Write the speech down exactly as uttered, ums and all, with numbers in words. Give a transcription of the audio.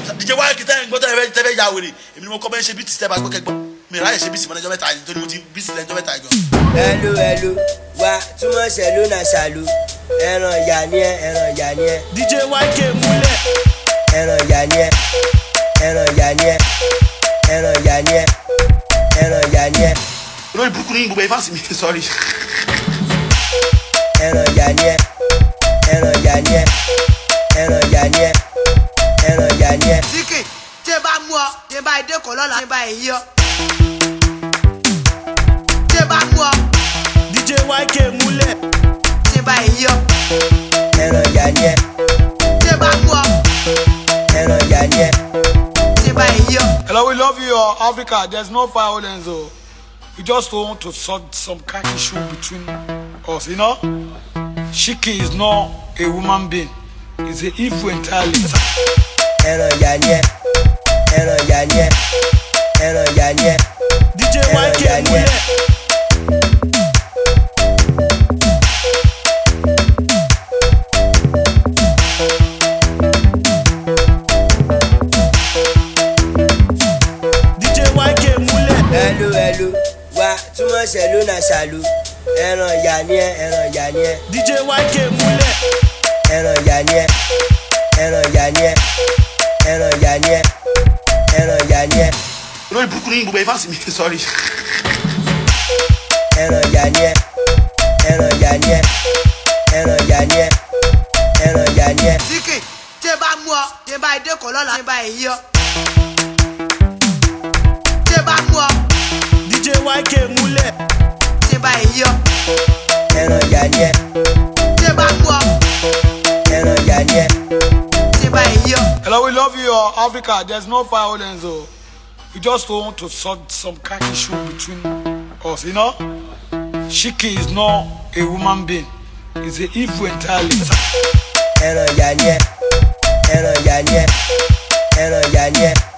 D J Y kita ń gbọ́ tẹ́lẹ̀ tẹ́lẹ̀ ya wèrè èmi ni mo kọ́ bẹ́ẹ̀ ṣe beat step àgbọ̀ kẹgbọ́n mi ráyè ṣe beat mọ́ lẹ́jọ́ mẹ́ta nítorí mo ti beat lẹ́jọ́ mẹ́ta gan. hello hello wa túmọ̀ ṣẹ̀lú náà ṣàlù ẹran ìyá ni ẹ ẹran ìyá ni ẹ. D J Y K múlẹ̀. ẹran ìyá ni ẹ ẹran ìyá ni ẹ ẹran ìyá ni ẹ ẹran ìyá ni ẹ. olórí burúkú ní gbogbo ìfásí mi sorry. ẹran ìyá ni ẹ ẹran ìyá ni ẹ ẹran ìyá ni ẹ ẹran ìyá ni ẹ. síkì tí ẹ bá mú ọ tí ẹ bá ẹ dẹkọ lọ́la tí ẹ bá ẹ yí ọ. tí ẹ bá mú ọ. D J Y K múlẹ̀. tí ẹ bá ẹ yí ọ. ẹran ìyá ni ẹ. tí ẹ bá mú ọ. ẹran ìyá ni ẹ. tí ẹ bá ẹ yí ọ. Hello, we love you, uh, Africa. There's no violence, though. We just want to sort some kind of issue between us, you know? Shiki is not a woman being. It's a evil entirely. ẹran ìyá ni ẹ ẹran ìyá ni ẹ ẹran ìyá ni ẹ. D J Y K múlẹ̀. D J Y K múlẹ̀. hello hello wa túmọ̀ ṣẹ̀lú náà ṣàlù ẹran ìyá ni ẹ ẹran ìyá ni ẹ. D J Y K múlẹ̀. ẹran ìyá ni ẹ ẹran ìyá ni ẹ ẹran ìyá ni ẹ ẹran ìyá ni ẹ. olórí burúkú ní gbogbo ìfásí mi sorry. ẹran ìyá ni ẹ ẹran ìyá ni ẹ ẹran ìyá ni ẹ ẹran ìyá ni ẹ. síkì tí ẹ bá mú ọ tí ẹ bá ẹ dẹkọ lọ́la tí ẹ bá ẹ yí ọ. tí ẹ bá mú ọ. D J Y K múlẹ̀. tí ẹ bá ẹ yí ọ. ẹran ìyá ni ẹ tí ẹ bá mú ọ. ẹran ìyá ni ẹ. tí ẹ bá ẹ yí ọ. Hello, we love you, uh, Africa. There's no violence, though. We just want to sort some kind of issue between us, you know? Shiki is not a woman being. It's a evil entirely. ẹran ìyá ni ẹ ẹran ìyá ni ẹ ẹran ìyá ni ẹ.